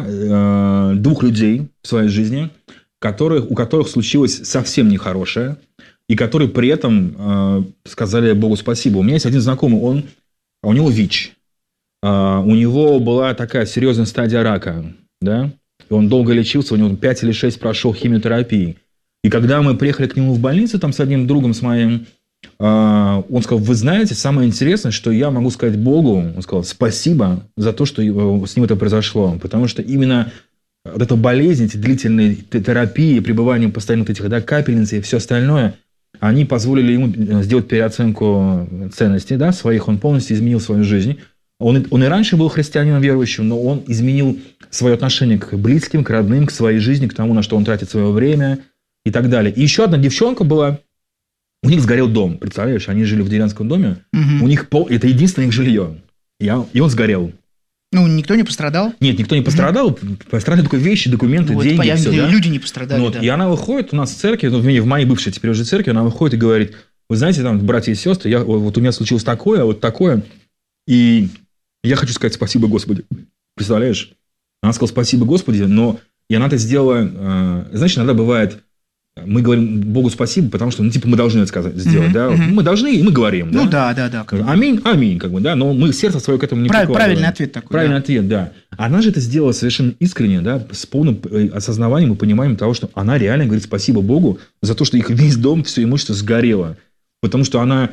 двух людей в своей жизни, у которых случилось совсем нехорошее, и которые при этом сказали Богу спасибо. У меня есть один знакомый, у него ВИЧ. У него была такая серьезная стадия рака, да? И он долго лечился, у него 5 или 6 прошел химиотерапии. И когда мы приехали к нему в больницу там с одним другом, с моим, он сказал: вы знаете, самое интересное, что я могу сказать Богу, он сказал, спасибо за то, что с ним это произошло. Потому что именно вот эта болезнь, эти длительные терапии, пребывание постоянно вот этих капельниц и все остальное, они позволили ему сделать переоценку ценностей, да, своих. Он полностью изменил свою жизнь. Он и раньше был христианином верующим, но он изменил свое отношение к близким, к родным, к своей жизни, к тому, на что он тратит свое время и так далее. И еще одна девчонка была, у них сгорел дом, представляешь, они жили в деревенском доме, у них это единственное их жилье, и он сгорел. Ну, никто не пострадал? Нет, никто не пострадал. Пострадали только вещи, документы, деньги, все, да? Люди не пострадали, вот. Да. И она выходит у нас в церкви, в моей бывшей теперь уже церкви, она выходит и говорит: вы знаете, там, братья и сестры, вот у меня случилось такое, вот такое, и я хочу сказать спасибо Господи. Представляешь? Она сказала спасибо Господи, но и она это сделала. Знаешь, иногда бывает, мы говорим Богу спасибо, потому что, мы должны это сделать, да? Мы должны, и мы говорим, да? Ну, да. Аминь, как бы, да? Но мы сердце свое к этому не прикладываем. Правильный ответ такой. Правильный ответ, да. Она же это сделала совершенно искренне, да, с полным осознаванием и пониманием того, что она реально говорит спасибо Богу за то, что их весь дом, все имущество сгорело. Потому что она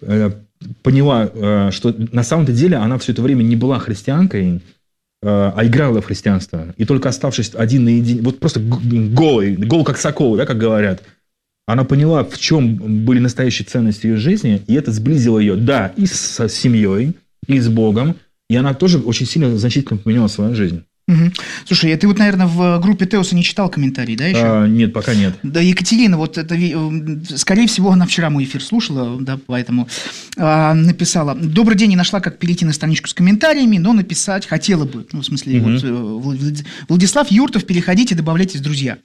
поняла, что на самом-то деле она все это время не была христианкой, а играла в христианство. И только оставшись один наедине, вот просто гол как сокол, да, как говорят, она поняла, в чем были настоящие ценности ее жизни, и это сблизило ее, да, и с семьей, и с Богом, и она тоже очень сильно, значительно поменяла свою жизнь. Слушай, ты вот, наверное, в группе Теоса не читал комментарий, да, еще? Нет, пока нет. Да, Екатерина, вот это, скорее всего, она вчера мой эфир слушала, да, поэтому написала: добрый день, не нашла, как перейти на страничку с комментариями, но написать хотела бы. Ну, в смысле, вот, Владислав Юртов, переходите, добавляйтесь в друзья.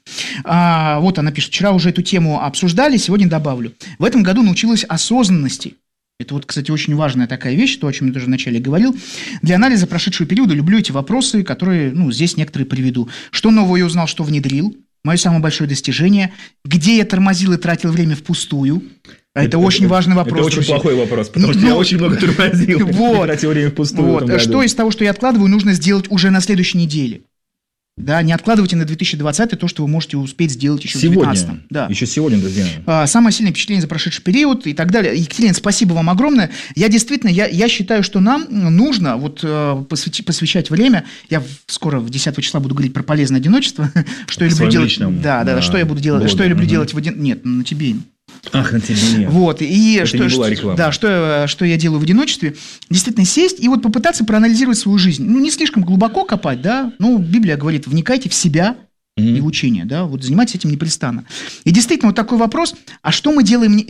Вот она пишет: вчера уже эту тему обсуждали, сегодня добавлю. В этом году научилась осознанности. Это вот, кстати, очень важная такая вещь, то, о чем я тоже вначале говорил. Для анализа прошедшего периода люблю эти вопросы, которые, здесь некоторые приведу. Что нового я узнал, что внедрил? Мое самое большое достижение. Где я тормозил и тратил время впустую? Это очень важный вопрос. Это очень плохой вопрос, потому что я очень много тормозил и тратил время впустую. Что из того, что я откладываю, нужно сделать уже на следующей неделе? Да, не откладывайте на 2020 то, что вы можете успеть сделать еще сегодня, в 2019. Да. Еще сегодня это сделаем. Самое сильное впечатление за прошедший период и так далее. Екатерина, спасибо вам огромное. Я действительно, я считаю, что нам нужно посвящать время. Я скоро в 10 числа буду говорить про полезное одиночество. Что я люблю делать. Что я буду делать, что я люблю делать в одиночестве. Нет, на тебе. Ах, на тебе. Вот, и это не была реклама. Да, что я делаю в одиночестве, действительно сесть и вот попытаться проанализировать свою жизнь. Не слишком глубоко копать, да, Библия говорит, вникайте в себя и в учение, да, вот занимайтесь этим непрестанно. И действительно, вот такой вопрос, а что мы делаем,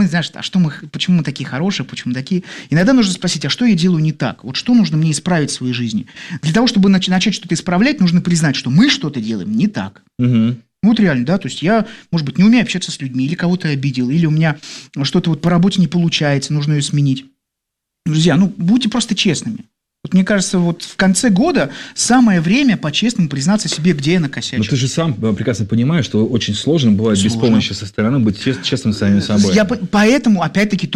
почему мы такие хорошие, почему такие? Иногда нужно спросить, а что я делаю не так? Вот что нужно мне исправить в своей жизни? Для того, чтобы начать что-то исправлять, нужно признать, что мы что-то делаем не так. Вот реально, да, то есть я, может быть, не умею общаться с людьми, или кого-то обидел, или у меня что-то вот по работе не получается, нужно ее сменить. Друзья, будьте просто честными. Вот мне кажется, вот в конце года самое время по-честному признаться себе, где я накосячил. Но ты же сам прекрасно понимаешь, что очень сложно бывает без помощи со стороны быть честным с самим собой. Поэтому, опять-таки,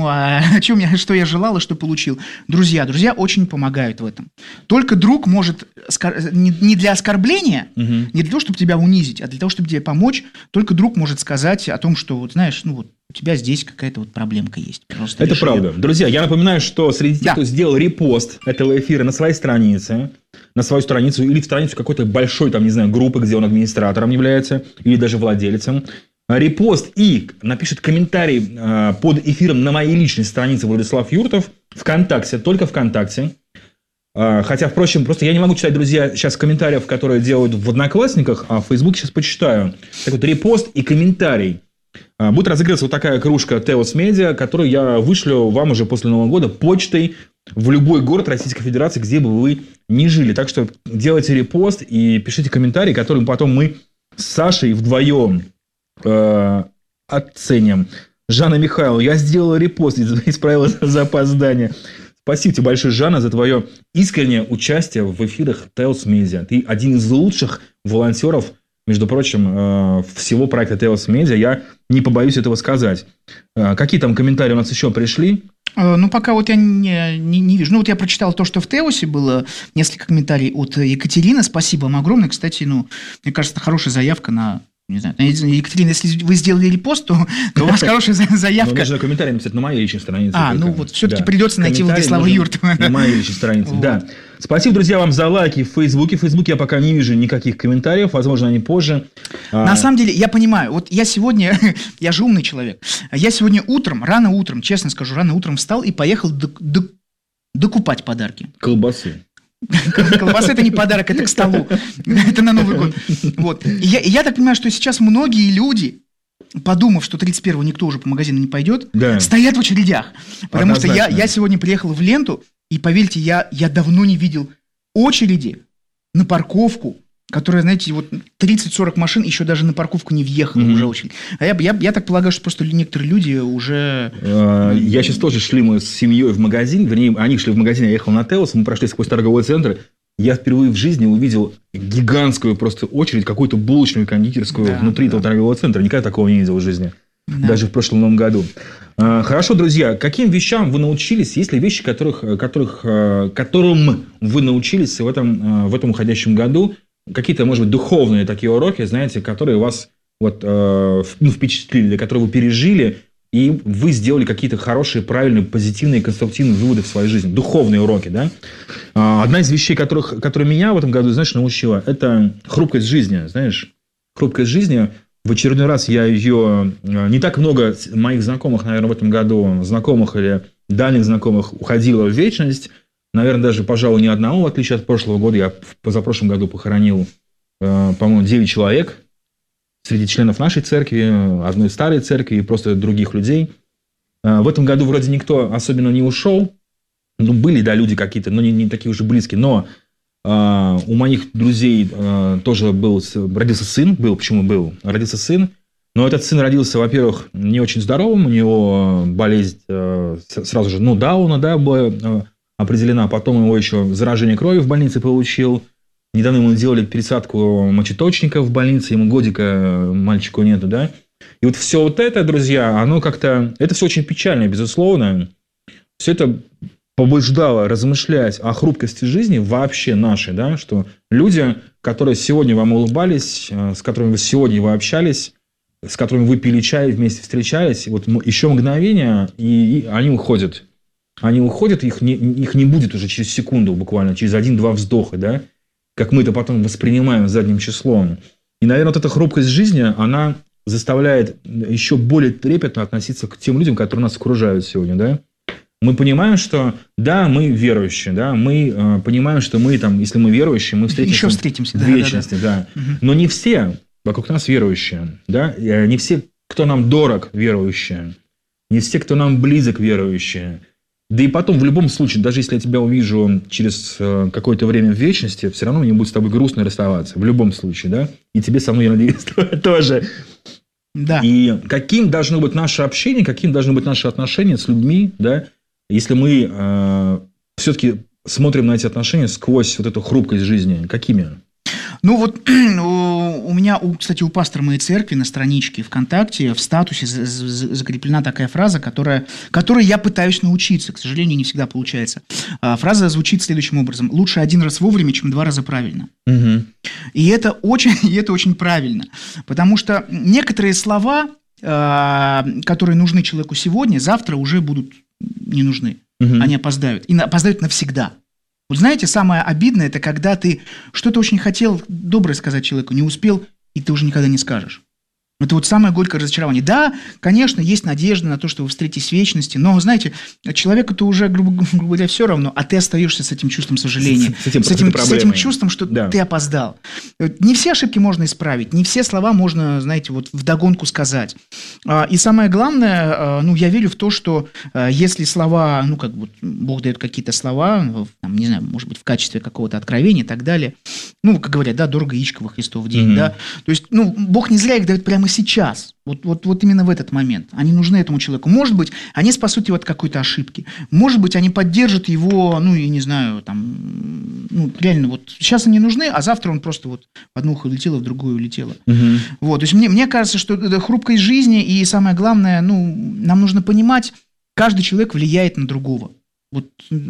что я желал и что получил. Друзья очень помогают в этом. Только друг может, не для оскорбления, не для того, чтобы тебя унизить, а для того, чтобы тебе помочь, только друг может сказать о том, что, вот знаешь, у тебя здесь какая-то вот проблемка есть. Просто это правда. Друзья, я напоминаю, что среди тех, кто сделал репост этого эфира на своей странице, на свою страницу или в страницу какой-то большой, группы, где он администратором является, или даже владельцем, репост и напишет комментарий под эфиром на моей личной странице Владислав Юртов, ВКонтакте, только ВКонтакте. Хотя, впрочем, просто я не могу читать, друзья, сейчас комментариев, которые делают в Одноклассниках, а в Фейсбуке сейчас почитаю. Так вот, репост и комментарий. будет разыгрываться вот такая кружка Teos Media, которую я вышлю вам уже после Нового года почтой в любой город Российской Федерации, где бы вы ни жили. Так что делайте репост и пишите комментарии, которые потом мы с Сашей вдвоем оценим. Жанна Михайлова, я сделала репост, исправила запоздание. Спасибо тебе большое, Жанна, за твое искреннее участие в эфирах Teos Media. Ты один из лучших волонтеров, между прочим, всего проекта Teos Media. Я не побоюсь этого сказать. Какие там комментарии у нас еще пришли? Ну, пока вот я не вижу. Ну, вот я прочитал то, что в Теосе было несколько комментариев от Екатерины. Спасибо вам огромное. Кстати, мне кажется, это хорошая заявка на... Не знаю, Екатерина, если вы сделали репост, то у вас хорошая заявка. Нужно комментарий написать на моей личной странице. Ну вот, все-таки придется найти Владислава Юртова. На моей личной странице, да. Спасибо, друзья, вам за лайки в Фейсбуке. В Фейсбуке я пока не вижу никаких комментариев, возможно, они позже. На самом деле, я понимаю, вот я сегодня, я же умный человек, я сегодня рано утром, честно скажу, рано утром встал и поехал докупать подарки. Колбасы. Колбаса – это не подарок, это к столу. Это на Новый год. Вот. Я так понимаю, что сейчас многие люди, подумав, что 31-го никто уже по магазину не пойдет, стоят в очередях. Потому что я сегодня приехал в Ленту, и, поверьте, я давно не видел очереди на парковку, которая, знаете, вот 30-40 машин еще даже на парковку не въехала уже очередь. А я так полагаю, что просто некоторые люди уже... Я сейчас тоже шли мы с семьей в магазин, вернее, они шли в магазин, я ехал на Теос, мы прошли сквозь торговый центр. Я впервые в жизни увидел гигантскую просто очередь, какую-то булочную, кондитерскую внутри этого торгового центра. Никогда такого не видел в жизни. Даже в прошлом Новом году. Хорошо, друзья, каким вещам вы научились? Есть ли вещи, которым вы научились в этом уходящем году? Какие-то, может быть, духовные такие уроки, знаете, которые вас впечатлили, которые вы пережили, и вы сделали какие-то хорошие, правильные, позитивные, конструктивные выводы в своей жизни. Духовные уроки, да? Одна из вещей, которые меня в этом году, знаешь, научила, это хрупкость жизни, знаешь. Хрупкость жизни. В очередной раз я ее... Не так много моих знакомых, наверное, в этом году, знакомых или дальних знакомых, уходило в вечность. Наверное, даже, пожалуй, ни одного, в отличие от прошлого года. Я в позапрошлом году похоронил, по-моему, 9 человек среди членов нашей церкви, одной старой церкви и просто других людей. В этом году вроде никто особенно не ушел. Ну, были, да, люди какие-то, но не такие уже близкие. Но у моих друзей тоже родился сын. Родился сын. Но этот сын родился, во-первых, не очень здоровым. У него болезнь сразу же, Дауна, да, была определена. Потом его еще заражение крови в больнице получил. Недавно ему делали пересадку мочеточника в больнице. Ему годика мальчику нету, да. И вот все вот это, друзья, оно как-то... Это все очень печально, безусловно. Все это побуждало размышлять о хрупкости жизни вообще нашей, да, что люди, которые сегодня вам улыбались, с которыми вы сегодня вы общались, с которыми вы пили чай, вместе встречались, вот еще мгновение, и они уходят. Они уходят, их не будет уже через секунду, буквально, через 1-2 вздоха, да, как мы это потом воспринимаем задним числом. И, наверное, вот эта хрупкость жизни, она заставляет еще более трепетно относиться к тем людям, которые нас окружают сегодня, да. Мы понимаем, что, да, мы верующие, да, мы понимаем, что мы там, если мы верующие, мы встретимся в вечности, да. Но не все вокруг нас верующие, да, не все, кто нам дорог, верующие, не все, кто нам близок, верующие. Да и потом, в любом случае, даже если я тебя увижу через какое-то время в вечности, все равно мне будет с тобой грустно расставаться, в любом случае, да, и тебе со мной, я надеюсь, тоже. Да. И каким должно быть наше общение, каким должны быть наши отношения с людьми, да, если мы все-таки смотрим на эти отношения сквозь вот эту хрупкость жизни, какими? Ну вот у меня, кстати, у пастора моей церкви на страничке ВКонтакте в статусе закреплена такая фраза, которой я пытаюсь научиться. К сожалению, не всегда получается. Фраза звучит следующим образом. Лучше 1 раз вовремя, чем 2 раза правильно. Угу. И это очень правильно. Потому что некоторые слова, которые нужны человеку сегодня, завтра уже будут не нужны. Угу. Они опоздают. И опоздают навсегда. Вот знаете, самое обидное, это когда ты что-то очень хотел доброе сказать человеку, не успел, и ты уже никогда не скажешь. Это вот самое горькое разочарование. Да, конечно, есть надежда на то, что вы встретитесь в вечности, но, знаете, человеку-то уже, грубо говоря, все равно, а ты остаешься с этим чувством сожаления, с этим чувством, что ты опоздал. Не все ошибки можно исправить, не все слова можно, знаете, вот вдогонку сказать. И самое главное, я верю в то, что если слова, Бог дает какие-то слова, там, не знаю, может быть, в качестве какого-то откровения и так далее, как говорят, да, дорого яичко во Христов день, да, то есть, Бог не зря их дает прямо сейчас, вот именно в этот момент. Они нужны этому человеку. Может быть, они спасут его от какой-то ошибки. Может быть, они поддержат его, реально, вот сейчас они нужны, а завтра он просто вот в одно ухо улетело, в другое улетело. То есть мне кажется, что это хрупкость жизни, и самое главное, нам нужно понимать, каждый человек влияет на другого. Вот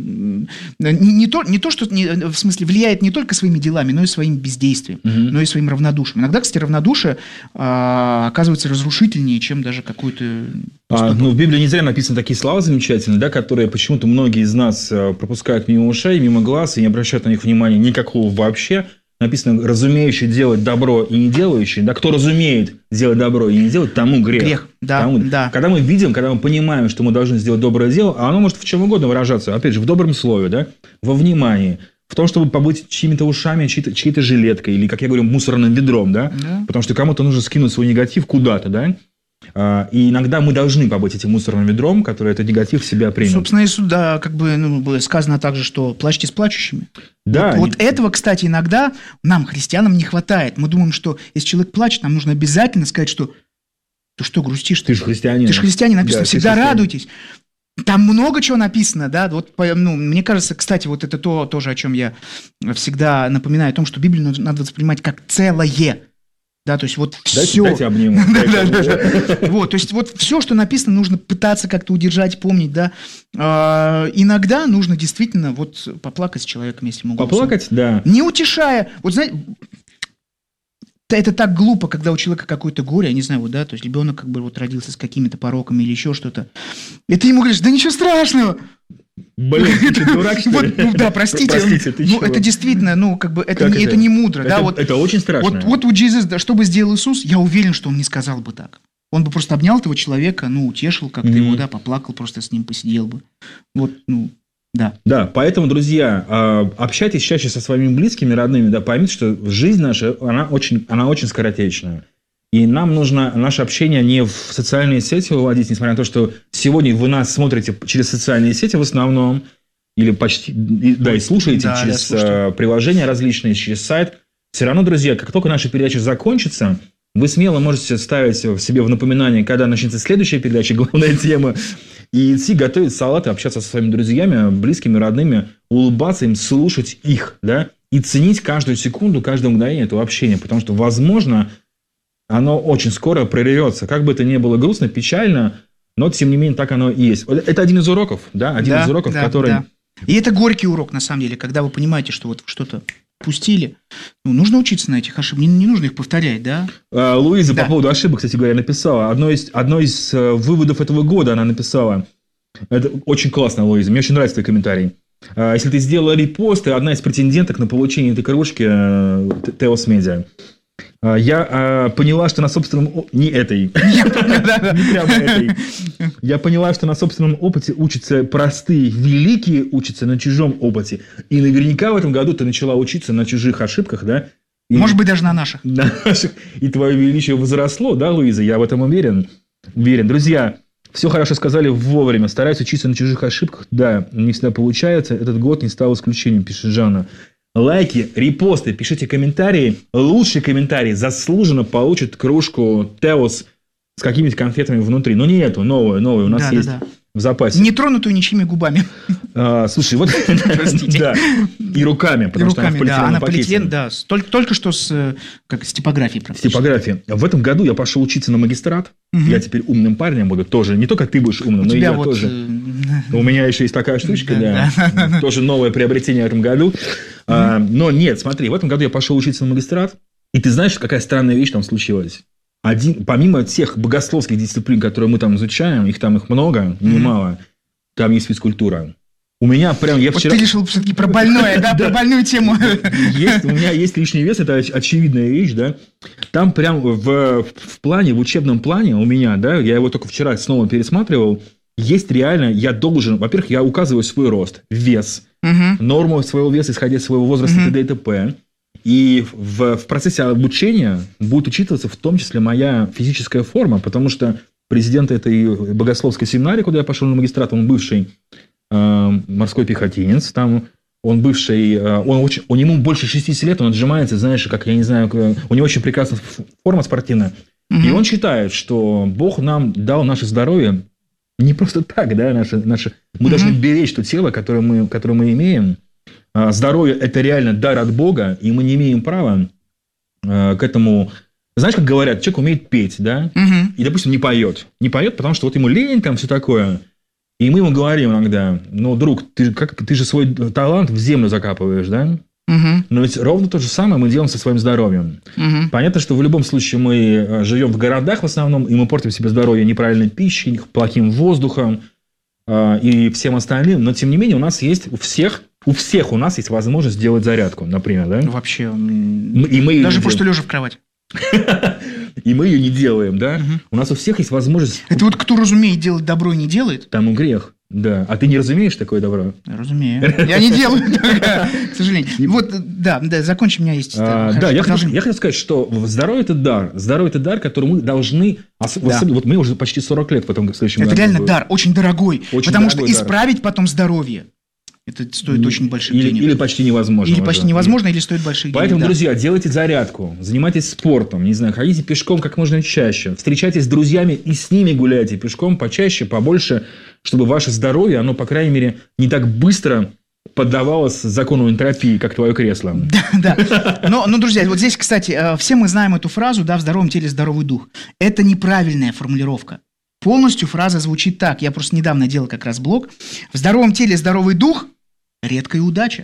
в смысле, влияет не только своими делами, но и своим бездействием, но и своим равнодушием. Иногда, кстати, равнодушие оказывается разрушительнее, чем даже какой-то поступок. В Библии не зря написаны такие слова замечательные, да, которые почему-то многие из нас пропускают мимо ушей, мимо глаз и не обращают на них внимания никакого вообще. Написано: разумеющий делать добро и не делающий. Да, кто разумеет делать добро и не делать, тому грех. Грех, да, да. Когда мы видим, когда мы понимаем, что мы должны сделать доброе дело, а оно может в чем угодно выражаться, опять же, в добром слове, да, во внимании, в том, чтобы побыть чьими-то ушами, чьей-то жилеткой, или, как я говорю, мусорным ведром, да, потому что кому-то нужно скинуть свой негатив куда-то, да. И иногда мы должны побыть этим мусорным ведром, который этот негатив в себя примет. Собственно, Иисус, да, было сказано также, что плачьте с плачущими. Да. Вот этого, кстати, иногда нам, христианам, не хватает. Мы думаем, что если человек плачет, нам нужно обязательно сказать, что ты что, грустишь? Ты же христианин. Ты же христианин, написано, всегда радуйтесь. Там много чего написано, да, мне кажется, кстати, вот это тоже, о чем я всегда напоминаю, о том, что Библию надо воспринимать как целое. Да, то есть вот все. Дайте обниму. Вот, то есть вот все, что написано, нужно пытаться как-то удержать, помнить, да. Иногда нужно действительно вот поплакать с человеком, если могу. Поплакать, да. Не утешая. Вот знаете, это так глупо, когда у человека какое-то горе, я не знаю, то есть ребенок родился с какими-то пороками или еще что-то. И ты ему говоришь: да ничего страшного. Блин, ты дурак, что ли? Да, простите, ты чего? это действительно, это не мудро. Это очень страшно. Вот у Иисуса, что бы сделал Иисус, я уверен, что он не сказал бы так. Он бы просто обнял этого человека, утешил как-то его, поплакал, просто с ним посидел бы. Да. Да, поэтому, друзья, общайтесь чаще со своими близкими, родными, да, поймите, что жизнь наша, она очень скоротечная. И нам нужно наше общение не в социальные сети выводить, несмотря на то, что сегодня вы нас смотрите через социальные сети в основном, или почти, и слушаете через приложения различные, через сайт. Все равно, друзья, как только наша передача закончится, вы смело можете ставить себе в напоминание, когда начнется следующая передача, главная тема, и идти готовить салаты, общаться со своими друзьями, близкими, родными, улыбаться им, слушать их, да, и ценить каждую секунду, каждое мгновение этого общения, потому что, возможно, оно очень скоро прорвется. Как бы это ни было грустно, печально, но, тем не менее, так оно и есть. Это один из уроков, да? Из уроков, который... Да. И это горький урок, на самом деле, когда вы понимаете, что вот что-то пустили. Нужно учиться на этих ошибках, не нужно их повторять, да? Луиза по поводу ошибок, кстати говоря, написала. Одно из выводов этого года она написала. Это очень классно, Луиза. Мне очень нравится твой комментарий. Если ты сделала репост, ты одна из претенденток на получение этой кружки Теос Медиа. Я поняла, что на собственном... Не этой. Не прямо этой. Я поняла, что на собственном опыте учатся простые, великие учатся на чужом опыте. И наверняка в этом году ты начала учиться на чужих ошибках, да? Может быть, даже на наших. На наших. И твое величие возросло, да, Луиза? Я в этом уверен. Друзья, все хорошо сказали вовремя. Стараюсь учиться на чужих ошибках. Да, не всегда получается. Этот год не стал исключением, пишет Жанна. Лайки, репосты, пишите комментарии. Лучший комментарий заслуженно получит кружку Теос с какими-то конфетами внутри. Но не эту, новую у нас есть в запасе. Не тронутую ничьими губами. Слушай, вот... Да, и руками, потому что она в полиэтиленовом пакете. Да, только что с типографией практически. С типографией. В этом году я пошел учиться на магистрат. Я теперь умным парнем буду тоже. Не только ты будешь умным, но и я тоже. У меня еще есть такая штучка, да. Тоже новое приобретение в этом году. Но нет, смотри, в этом году я пошел учиться на магистрат. И ты знаешь, какая странная вещь там случилась? Помимо тех богословских дисциплин, которые мы там изучаем, их много, немало, там есть физкультура. У меня прям, я Вот вчера... ты решил все-таки про больное, да, про больную тему. У меня есть лишний вес, это очевидная вещь, да. Там прям в плане, в учебном плане у меня, да, я его только вчера снова пересматривал, есть реально, я должен, во-первых, я указываю свой рост, вес, норму своего веса, исходя из своего возраста, т.д. и т.п. И в процессе обучения будет учитываться в том числе моя физическая форма, потому что президент этой богословской семинарии, куда я пошел на магистрат, он бывший морской пехотинец, там он бывший, он ему больше 60 лет, он отжимается, знаешь, как, я не знаю, у него очень прекрасная форма спортивная. И он считает, что Бог нам дал наше здоровье не просто так, да, мы должны беречь то тело, которое мы имеем. Здоровье – это реально дар от Бога, и мы не имеем права к этому... Знаешь, как говорят, человек умеет петь, да, и, допустим, не поет. Не поет, потому что вот ему лень, там все такое. И мы ему говорим иногда, ну, друг, ты же свой талант в землю закапываешь, да? Но ведь ровно то же самое мы делаем со своим здоровьем. Понятно, что в любом случае мы живем в городах в основном, и мы портим себе здоровье неправильной пищей, плохим воздухом и всем остальным. Но, тем не менее, у нас есть у всех у нас есть возможность сделать зарядку, например, да? Вообще, мы даже просто лежа в кровать. И мы ее не делаем, да? У нас у всех есть возможность... Это вот кто разумеет делать добро и не делает? Тому грех, да. А ты не разумеешь такое добро? Разумею. Я не делаю, к сожалению. Вот, да, закончим, у меня есть... Да, я хотел сказать, что здоровье – это дар. Здоровье – это дар, который мы должны... Вот мы уже почти 40 лет в этом следующем году. Это реально дар, очень дорогой. Потому что исправить потом здоровье это стоит очень больших денег. Или почти невозможно. Или почти невозможно, или стоит больших денег. Поэтому, друзья, делайте зарядку, занимайтесь спортом, не знаю, ходите пешком как можно чаще, встречайтесь с друзьями и с ними гуляйте пешком почаще, побольше, чтобы ваше здоровье, оно, по крайней мере, не так быстро поддавалось закону энтропии, как твое кресло. Да. Но, друзья, вот здесь, кстати, все мы знаем эту фразу, да, в здоровом теле здоровый дух. Это неправильная формулировка. Полностью фраза звучит так. Я просто недавно делал как раз блог. В здоровом теле здоровый дух – редкая удача.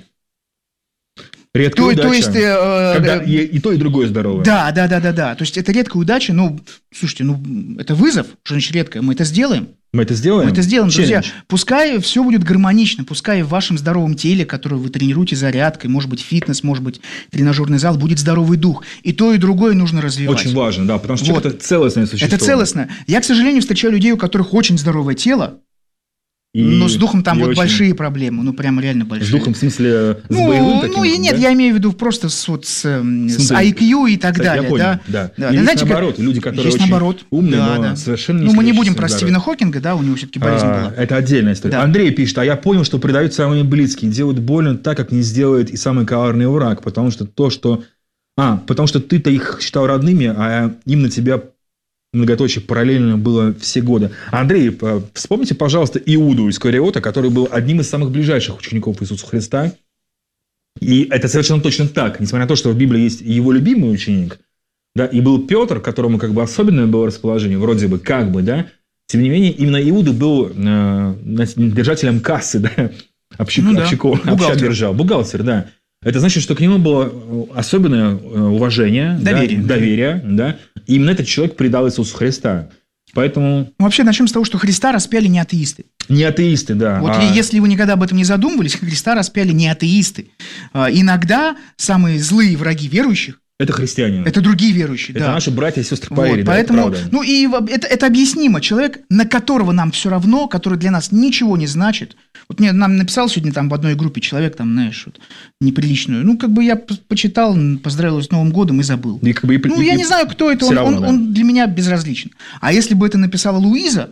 Редкая удача. То есть, когда и то, и другое здоровое. Да. То есть, это редкая удача. Ну, слушайте, это вызов. Что значит редкая? Мы это сделаем. Мы это сделаем, друзья. Пускай все будет гармонично. Пускай в вашем здоровом теле, которое вы тренируете зарядкой, может быть, фитнес, может быть, тренажерный зал, будет здоровый дух. И то, и другое нужно развивать. Очень важно, да, потому что это целостное существо. Это целостное. Я, к сожалению, встречаю людей, у которых очень здоровое тело, но с духом там вот большие проблемы, ну прям реально большие. С духом, в смысле, с боевым таким? Нет, я имею в виду просто с IQ и так далее. Я понял, да. Есть знаете, наоборот, люди, которые очень умные, но совершенно не... мы не будем про Стивена Хокинга, да, у него все-таки болезнь была. Это отдельная история. Андрей пишет, я понял, что предают самые близкие, делают больно так, как не сделает и самый коварный враг, потому что ты-то их считал родными, а им на тебя... многоточие параллельно было все годы. Андрей, вспомните, пожалуйста, Иуду Искариота, который был одним из самых ближайших учеников Иисуса Христа. И это совершенно точно так. Несмотря на то, что в Библии есть его любимый ученик, да, и был Петр, которому как бы особенное было расположение, вроде бы, как бы, да, тем не менее, именно Иуда был держателем кассы, да, общак держал, бухгалтер, да. Это значит, что к нему было особенное уважение, доверие, да, и именно этот человек предал Иисусу Христа. Поэтому... Вообще, начнем с того, что Христа распяли не атеисты. Не атеисты, да. Вот если вы никогда об этом не задумывались, Христа распяли не атеисты. Иногда самые злые враги верующих это христиане. Это другие верующие, это наши братья и сестры по вере, поэтому, это правда. Ну, и это объяснимо. Человек, на которого нам все равно, который для нас ничего не значит. Вот мне нам написал сегодня там в одной группе человек, там, знаешь, вот, неприличную. Ну, как бы я почитал, поздравил с Новым годом и забыл. Я не знаю, кто это, он для меня безразличен. А если бы это написала Луиза?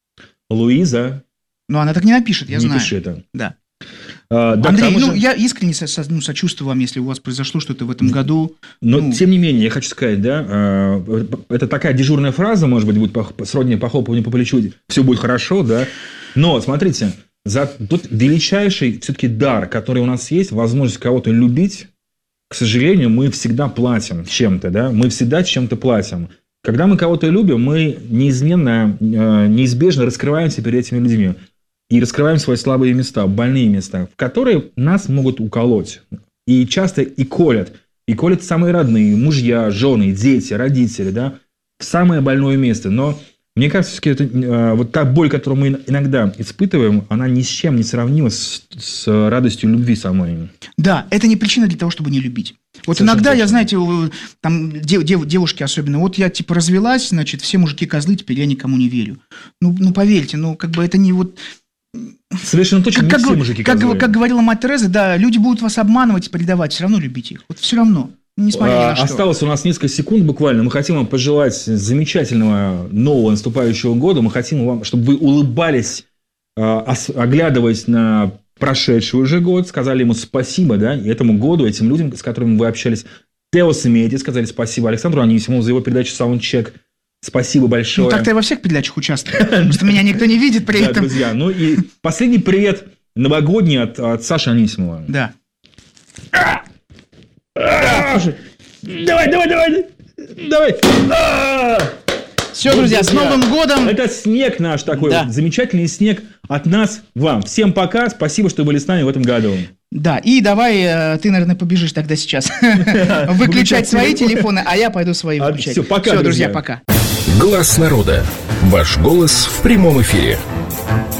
Ну, она так не напишет, я знаю. Не пиши это. Да. Андрей, я искренне сочувствую вам, если у вас произошло что-то в этом году. Но, тем не менее, я хочу сказать, да, это такая дежурная фраза, может быть, будет сродни похлопыванию по плечу, все будет хорошо, да. Но, смотрите, тут величайший все-таки дар, который у нас есть, возможность кого-то любить, к сожалению, мы всегда платим чем-то, да, мы всегда чем-то платим. Когда мы кого-то любим, мы неизбежно раскрываемся перед этими людьми. И раскрываем свои слабые места, больные места, в которые нас могут уколоть. И часто и колят. И колят самые родные, мужья, жены, дети, родители, да, в самое больное место. Но Мне кажется, все-таки вот та боль, которую мы иногда испытываем, она ни с чем не сравнима с радостью любви самой. Да, это не причина для того, чтобы не любить. Вот Совершенно иногда, точно. я, знаете, там девушки особенно, вот я типа развелась, значит, все мужики козлы, теперь я никому не верю. Ну поверьте, как бы это не вот... Совершенно точно, не все мужики козлы. Как говорила мать Тереза, да, люди будут вас обманывать и предавать, все равно любите их. Вот все равно. Несмотря ни на что. Осталось у нас несколько секунд буквально. Мы хотим вам пожелать замечательного нового наступающего года. Мы хотим вам, чтобы вы улыбались, оглядываясь на прошедший уже год, сказали ему спасибо, да, этому году, этим людям, с которыми вы общались. Теос и Меди сказали спасибо Александру Анисимову за его передачу «Саундчек». Спасибо большое. Так-то я во всех передачах участвую, потому что меня никто не видит при Да, этом. друзья. Ну и последний привет новогодний от Саши Анисимова. Да. Давай. Все, друзья, с Новым годом! Это снег наш такой, Да. вот, замечательный снег от нас вам. Всем пока, спасибо, что были с нами в этом году. Да, и давай ты, наверное, побежишь тогда сейчас выключать свои телефоны, а я пойду свои выключать. Всё, пока, Все, друзья. друзья, пока. Глаз народа. Ваш голос в прямом эфире.